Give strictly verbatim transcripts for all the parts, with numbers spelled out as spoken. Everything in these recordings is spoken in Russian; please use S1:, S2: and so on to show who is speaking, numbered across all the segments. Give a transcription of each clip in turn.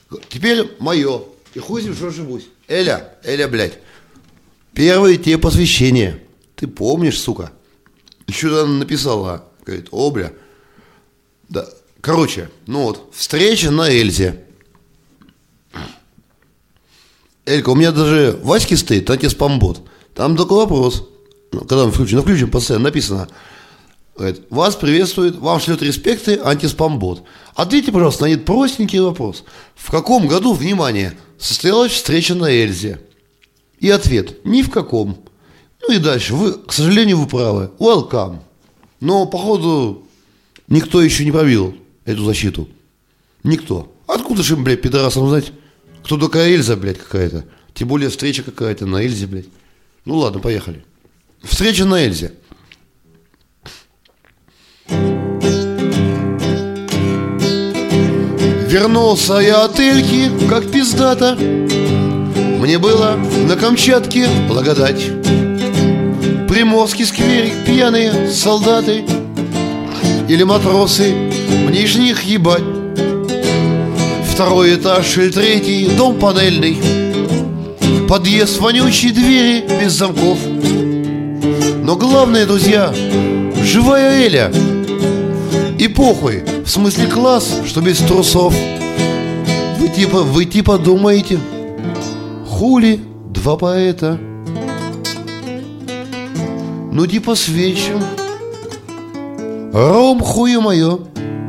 S1: Теперь мое. И хуй с ним, что ошибусь. Эля, Эля, блядь. Первое тебе посвящение. Ты помнишь, сука? Еще там написала. Говорит, о, бля. Да. Короче, ну вот, встреча на Эльзе. Элька, у меня даже Ваське стоит антиспамбот. Там такой вопрос. Ну, когда мы включим, ну включим постоянно, написано. Говорит, вас приветствует, вам шлет респекты антиспамбот. Ответьте, пожалуйста, на этот простенький вопрос. В каком году, внимание, состоялась встреча на Эльзе? И ответ, ни в каком. Ну и дальше, вы, к сожалению, вы правы. Welcome. Но, походу, никто еще не пробил эту защиту. Никто. Откуда же им, блядь, пидорасам знать, кто такая Эльза, блядь, какая-то? Тем более встреча какая-то на Эльзе, блядь. Ну ладно, поехали. Встреча на Эльзе. Вернулся я от Эльки, как пиздата. Мне было на Камчатке благодать. Приморский скверик, пьяные солдаты или матросы, мне ж них ебать. Второй этаж или третий, дом панельный, подъезд вонючий, двери без замков. Но главное, друзья, живая Эля. И похуй, в смысле класс, что без трусов. Вы типа, вы типа думаете, хули два поэта? Ну типа свечу. Ром, хуе мое.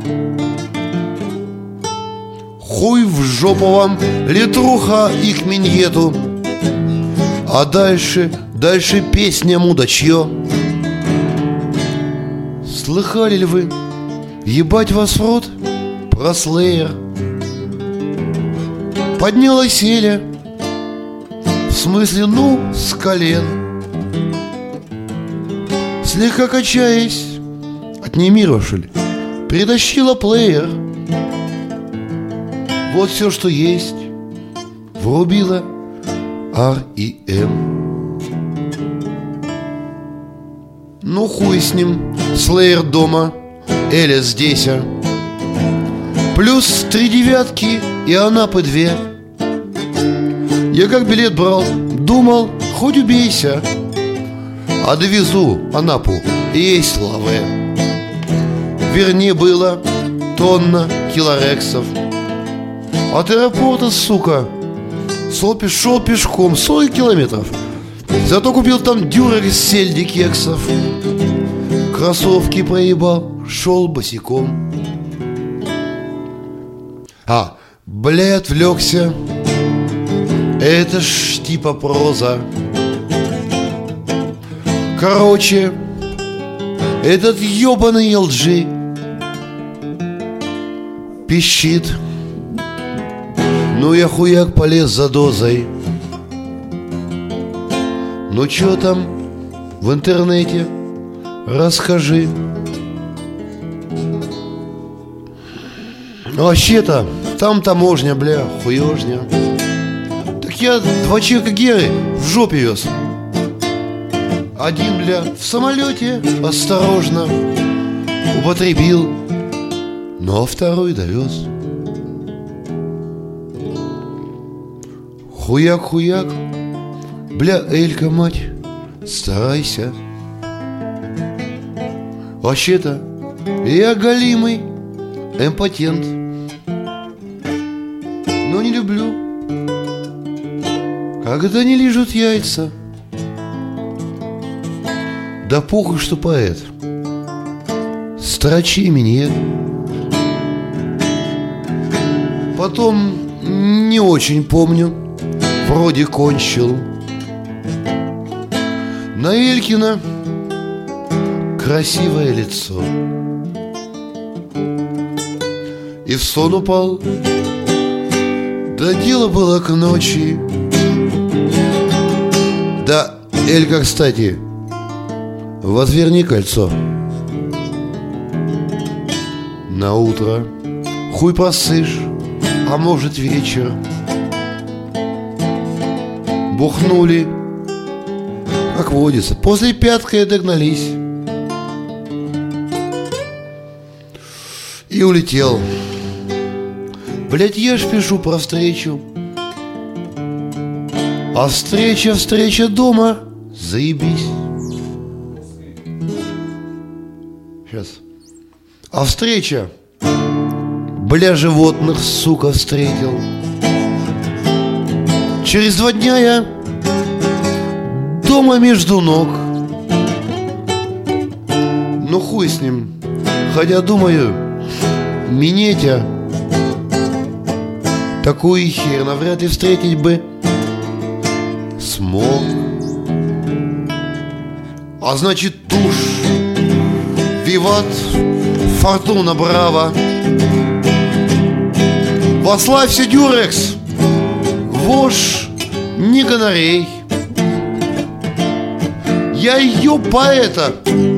S1: Хуй в жопу вам, литруха и к миньету. А дальше, дальше песня мудачье. Слыхали ли вы, ебать вас в рот, про Слеер? Поднялась Эля, в смысле, ну, с колен, слегка качаясь от немировшель, притащила плеер. Вот все, что есть, врубила ар и эм. Ну хуй с ним, Слеер дома, Эля здесь, а. Плюс три девятки и Анапы две. Я как билет брал, думал, хоть убейся. А довезу Анапу и есть лаве. Вернее было тонна килорексов. От аэропорта, сука, шел пешком сорок километров. Зато купил там дюрекс сельди кексов. Кроссовки проебал, шел босиком. А, бля, отвлекся. Это ж типа проза. Короче, этот ебаный эл джи пищит. Ну я хуяк полез за дозой. Ну чё там в интернете? Расскажи. Вообще-то там таможня, бля, хуёжня. Так я два чека Геры в жопе вез. Один, бля, в самолете осторожно употребил, но второй довез. Хуяк-хуяк, бля, Элька, мать, старайся. Вообще-то я голимый импотент, но не люблю, когда не лижут яйца. Да похуй, что поэт, строчи мне. Потом не очень помню, вроде кончил. На Элькина красивое лицо. И в сон упал. Да дело было к ночи. Да, Элька, кстати, вот верни кольцо. На утро хуй просышь, а может вечер. Бухнули, как водится. После пяткой догнались. И улетел. Блять, я ж пишу про встречу. А встреча, встреча дома, заебись. Сейчас. А встреча, бля, животных, сука, встретил. Через два дня я дома между ног. Ну хуй с ним. Хотя думаю, Минетя такую хер навряд ли встретить бы смог. А значит, тушь, виват, фортуна, браво. Вославься, дюрекс, вошь, не гонорей. Я ее поэта,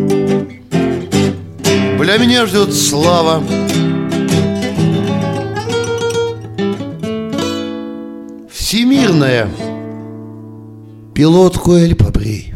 S1: бля, меня ждет слава. Всемирная. Пилотку Эль побрей.